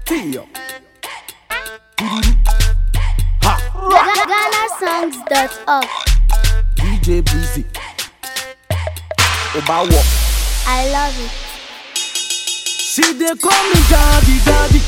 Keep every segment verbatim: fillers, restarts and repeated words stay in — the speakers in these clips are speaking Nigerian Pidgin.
Theo. Ghana songs dot org. D J Breezy. Obawo. I love it. She dey call me daddy, daddy.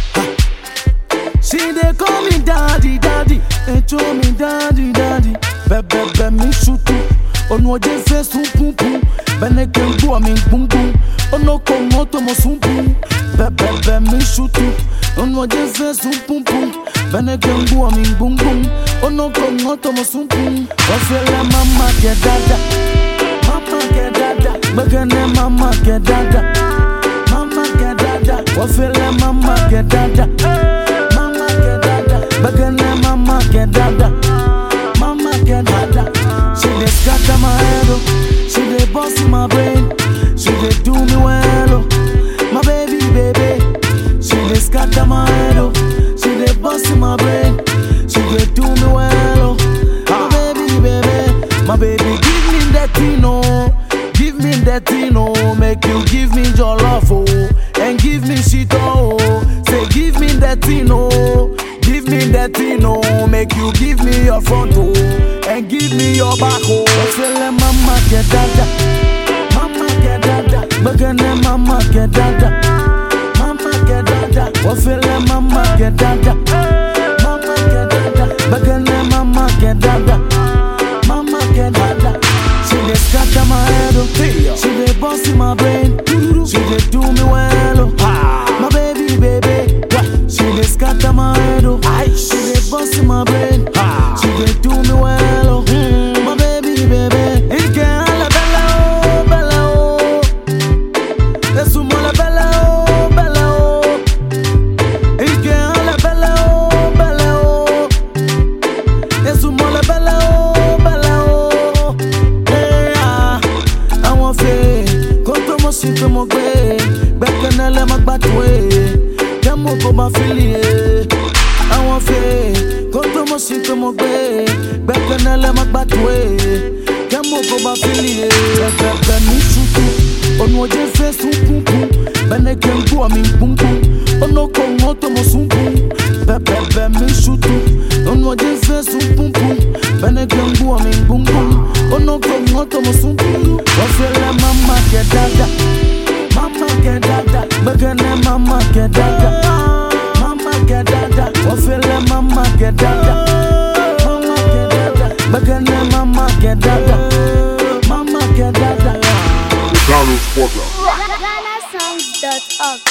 Ha. She dey call me daddy, daddy. They show me daddy, daddy. Bebe, bebe, me shutu. Ono je fe sumpu pum. Bene kembu ami bum bum. Ono komoto mo sumpu. Bebe, bebe, me shutu. Ono je fe sumpu pum. Bene kembu ami bum bum. Ono komoto mo sumpu. Ofele mama ke dada. Mama ke dada. Begene mama ke dada. Mama ke dada. Ofele mama ke dada. Mama ke dada. Begene mama ke dada. Mama ke dada. She dey scatter my head, oh. She dey bust my brain. She dey do me well, oh. My baby, baby. She dey scatter my head, oh. She dey bust my brain. She dey do me well, oh. My baby, baby. My baby, give me that thing, oh. Give me that thing, oh. Make you give me your love, oh. And give me shit, oh. Say give me that thing, oh. Give me that thing, oh. Make you give me your front, oh. And give me your back, oh. Ofele mama ke dada. Mama ke dada. Begene mama ke dada. Mama ke dada. Ofele mama ke dada. Mama ke dada. Begene mama ke dada. Mama ke dada. She dey scatter my head, oh. She dey bust my brain. She dey do me well, oh. My baby, baby. She dey scatter my head, oh. She dey bust my brain. She dey do me well, oh. My baby, baby. It can la bella, oh, bella, oh. Esumo la bella, oh, bella, oh. It can la bella, oh, bella, oh. Esumo la bella, oh, bella, oh. Hey, ah, I want fe. Konto mo sinto mo gbe. Bekenele magbatwe. Demo ko ma filie. I want fe. Konto mo sinto mo gbe. Bekenele magbatwe. Demo ko ma filie. Bebe mi shutu. Ono je fe sumpu pum. Bene kembu ami bum bum. Ono ko moto mo sumpu. Bebe bebe mi shutu. Ono je fe sumpu pum. Bene kembu ami bum bum. Ono ko moto mo sumpu. Ofele mama ke dada. Mama ke dada. Begene mama ke dada. Mama ke dada. Ofele mama ke dada. Mama ke dada. Begene mama ke dada. Mama ke dada. The Donald Porter. Ghana songs dot org.